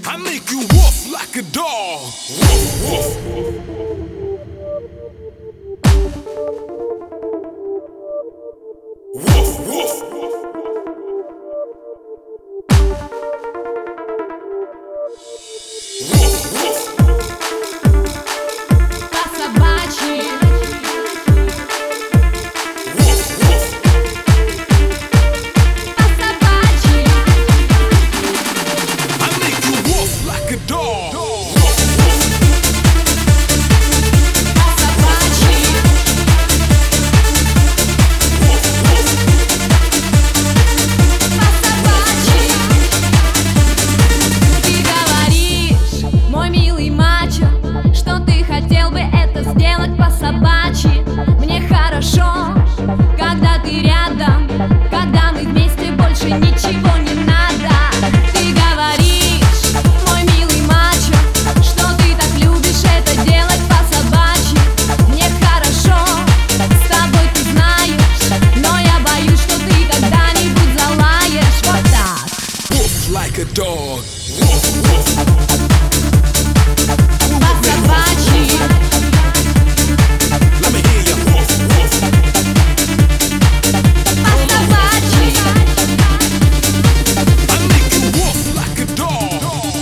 I make you woof like a dog. Woof, woof. Woof, woof. Woof, woof. По-собачьи. Woof, woof. По-собачьи. I make you woof like a dog. По-собачьи. По-собачьи. Ты говоришь, мой милый мачо, что ты хотел бы это сделать по-собачьи. Мне хорошо, когда ты рядом, когда мы вместе, больше ничего не надо. Ты говоришь, мой милый мачо, что ты так любишь это делать по-собачьи. Мне хорошо, с тобой ты знаешь, но я боюсь, что ты когда-нибудь залаешь вот так. Woof like a dog. Woof, woof. По-собачьи. Let me hear you. Woof, woof. По-собачьи. I make you woof like a dog.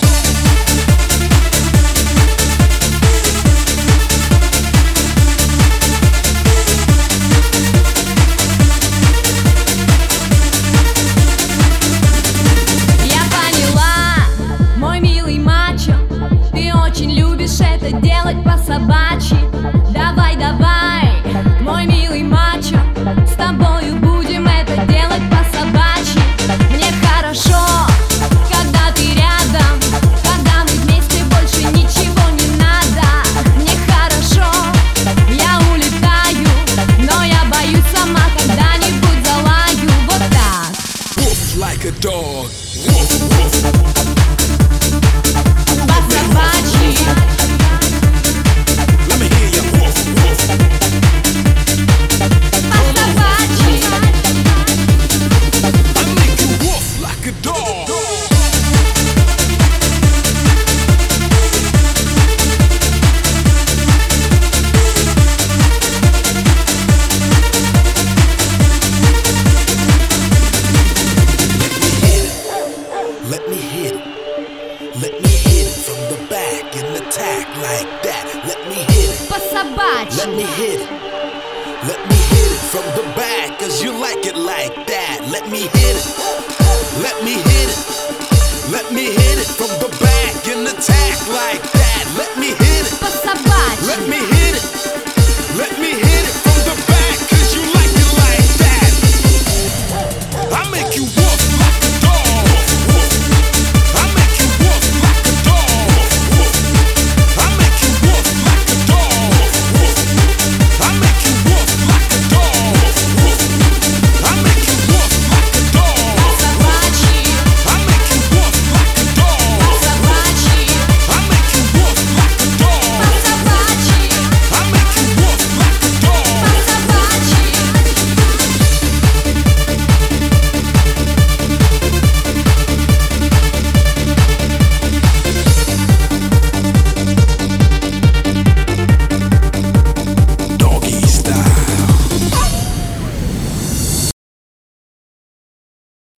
Я поняла, мой милый мачо, ты очень любишь это делать по-собачьи. Давай, давай, мой милый мачо, с тобою будем это делать по-собачьи. Мне хорошо, когда ты рядом, когда мы вместе, больше ничего не надо. Мне хорошо, я улетаю, но я боюсь сама, когда-нибудь залаю вот так. Woof like a dog. Woof, woof. По-собачьи. Let me hear you. Woof, woof. По-собачьи. I make you woof like a dog. Let me hit it. Let me hit it from the back and attack like that. Let me hit it. Let По-собачьи. me hit it. Let me hit it from the back, cause you like it like that. Let me hit it. Let me hit it. Let me hit it from the back.